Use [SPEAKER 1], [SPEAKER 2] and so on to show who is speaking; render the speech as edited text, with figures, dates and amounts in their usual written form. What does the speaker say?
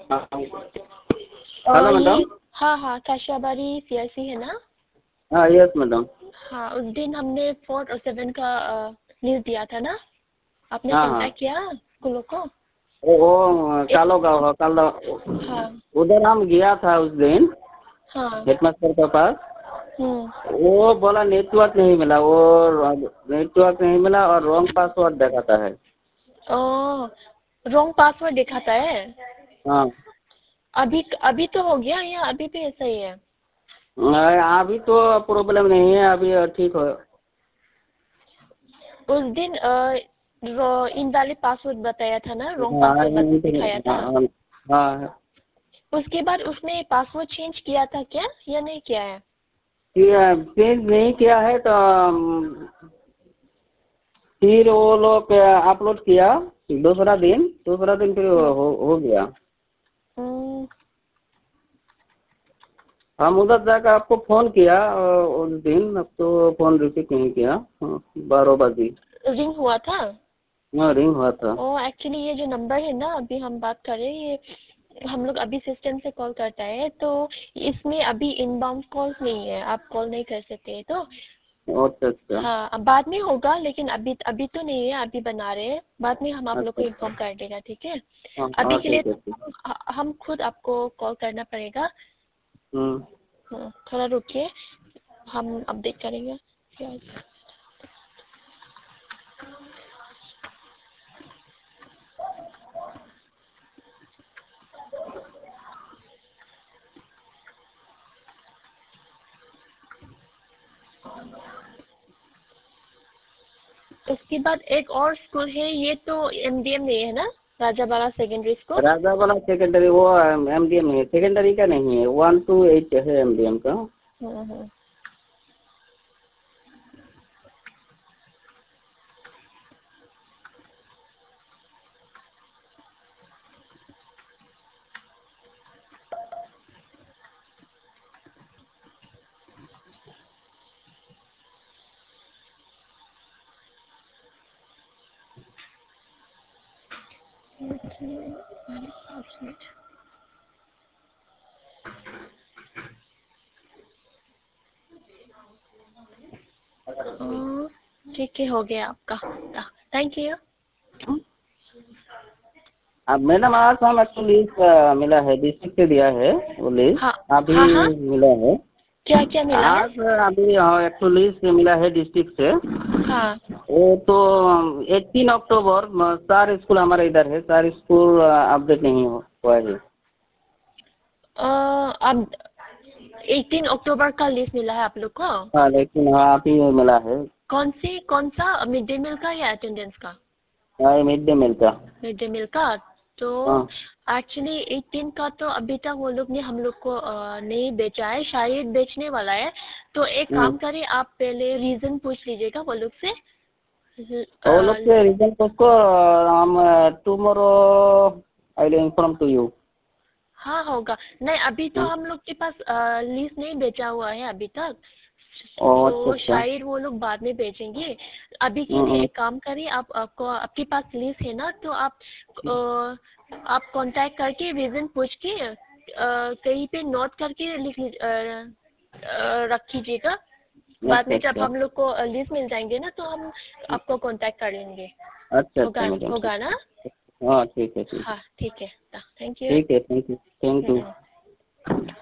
[SPEAKER 1] Hello
[SPEAKER 2] ये
[SPEAKER 1] madam.
[SPEAKER 2] हाँ हाँ, काशाबाड़ी सीआरसी है ना?
[SPEAKER 1] हाँ यस मैडम।
[SPEAKER 2] हाँ, उस दिन हमने 4 और 7 का लीव दिया था ना, आपने
[SPEAKER 1] हाँ हाँ।
[SPEAKER 2] कांटेक्ट किया स्कूलों को?
[SPEAKER 1] वो
[SPEAKER 2] एक,
[SPEAKER 1] कालो का होगा कल।
[SPEAKER 2] हाँ
[SPEAKER 1] उधर हम गया था उस दिन
[SPEAKER 2] हाँ।
[SPEAKER 1] हेडमास्टर के पास।
[SPEAKER 2] हम्म।
[SPEAKER 1] वो बोला नेटवर्क नहीं मिला, वो नेटवर्क नहीं मिला और रॉन्ग पासवर्ड दिखाता है।
[SPEAKER 2] ओ, रॉन्ग पासवर्ड दिखाता है।
[SPEAKER 1] हाँ।
[SPEAKER 2] अभी अभी तो हो गया या अभी भी ऐसा ही है?
[SPEAKER 1] अभी तो प्रॉब्लम नहीं है, अभी ठीक हो।
[SPEAKER 2] उस दिन इनवैलिड पासवर्ड बताया था ना, रॉन्ग
[SPEAKER 1] हाँ
[SPEAKER 2] पासवर्ड दिखाया था।
[SPEAKER 1] हाँ हाँ।
[SPEAKER 2] उसके बाद उसने पासवर्ड चेंज किया था क्या या नहीं किया है?
[SPEAKER 1] चेंज नहीं किया है तो फिर वो लोग अपलोड किया दूसरा दिन फिर
[SPEAKER 2] हम्म।
[SPEAKER 1] हो गया।
[SPEAKER 2] हम्म।
[SPEAKER 1] हम उधर जाकर आपको फ़ोन किया उस दिन, अब तो फ़ोन रिसीव नहीं किया। 12 बजे।
[SPEAKER 2] रिंग हुआ था?
[SPEAKER 1] हाँ रिंग हुआ था।
[SPEAKER 2] ओ, एक्चुअली ये जो नंबर है ना अभी हम बात कर रहे हैं, ये हम लोग अभी सिस्टम से कॉल करता है, तो इसमें अभी इनबाउंड कॉल्स नहीं है, आप कॉल नहीं कर सकते। तो
[SPEAKER 1] अच्छा अच्छा।
[SPEAKER 2] हाँ, अब बाद में होगा, लेकिन अभी अभी तो नहीं है, अभी बना रहे हैं, बाद में हम आप लोग
[SPEAKER 1] अच्छा
[SPEAKER 2] को
[SPEAKER 1] अच्छा।
[SPEAKER 2] इन्फॉर्म कर देगा, ठीक है?
[SPEAKER 1] हाँ
[SPEAKER 2] अभी
[SPEAKER 1] हाँ
[SPEAKER 2] के लिए
[SPEAKER 1] ठीक है ठीक।
[SPEAKER 2] हम खुद आपको कॉल करना पड़ेगा।
[SPEAKER 1] हम्म।
[SPEAKER 2] थोड़ा रुकिए, हम अपडेट करेंगे। उसके बाद एक और स्कूल है, ये तो एमडीएम नहीं है ना, राजाबाला सेकेंडरी स्कूल?
[SPEAKER 1] राजा वाला सेकेंडरी वो एमडीएम है, सेकेंडरी का नहीं है, 1 to 8 है एमडीएम का।
[SPEAKER 2] हम्म। ठीक है, हो गया आपका। Thank you.
[SPEAKER 1] अब मैडम आज हम आपको लिस्ट मिला है, डिस्ट्रिक्ट से दिया है वो
[SPEAKER 2] हाँ
[SPEAKER 1] लिस्ट अभी
[SPEAKER 2] हाँ हाँ,
[SPEAKER 1] मिला है।
[SPEAKER 2] क्या क्या मिला है?
[SPEAKER 1] आज अभी एक तो लिस्ट मिला है डिस्ट्रिक्ट से।
[SPEAKER 2] हाँ।
[SPEAKER 1] वो तो 18 अक्टूबर सारे स्कूल हमारे इधर है, सारे स्कूल अपडेट नहीं हुआ है।
[SPEAKER 2] अब 18 अक्टूबर का लिस्ट मिला है आप लोग को?
[SPEAKER 1] हाँ लेकिन हाँ अभी मिला है।
[SPEAKER 2] कौन सा, मिड डे मील का या अटेंडेंस का?
[SPEAKER 1] हाँ मिड डे मील का।
[SPEAKER 2] मिड डे मील का। तो
[SPEAKER 1] हाँ।
[SPEAKER 2] एक्चुअली 18 का तो अभी तक वो लोग ने हम लोग को नहीं बेचा है, शायद बेचने वाला है। तो एक
[SPEAKER 1] हम्म।
[SPEAKER 2] काम करें, आप पहले रीज़न पूछ लीजिएगा वो लोग से।
[SPEAKER 1] वो लोग के रिजल्ट उसको हम tomorrow I will inform to you.
[SPEAKER 2] हाँ होगा। नहीं, अभी तो हम लोग के पास लीज नहीं बेचा हुआ है अभी तक,
[SPEAKER 1] ओह अच्छा
[SPEAKER 2] तो
[SPEAKER 1] अच्छा।
[SPEAKER 2] शायद वो लोग बाद में बेचेंगे। अभी के लिए
[SPEAKER 1] हम्म।
[SPEAKER 2] एक काम करिए, आपको आपके पास लीज है ना, तो आप कांटेक्ट करके रीजन पूछ के कहीं पे नोट करके रख लीजिएगा। बाद
[SPEAKER 1] अच्छा
[SPEAKER 2] में जब
[SPEAKER 1] अच्छा।
[SPEAKER 2] हम लोग को लीज मिल जाएंगे ना, तो हम आपको कांटेक्ट कर लेंगे।
[SPEAKER 1] अच्छा अच्छा
[SPEAKER 2] होगा
[SPEAKER 1] मैडम ठीक।
[SPEAKER 2] होगा ना?
[SPEAKER 1] हाँ ठीक है ठीक है।
[SPEAKER 2] हाँ ठीक है। Thank you.
[SPEAKER 1] ठीक है थैंक यू थैंक यू।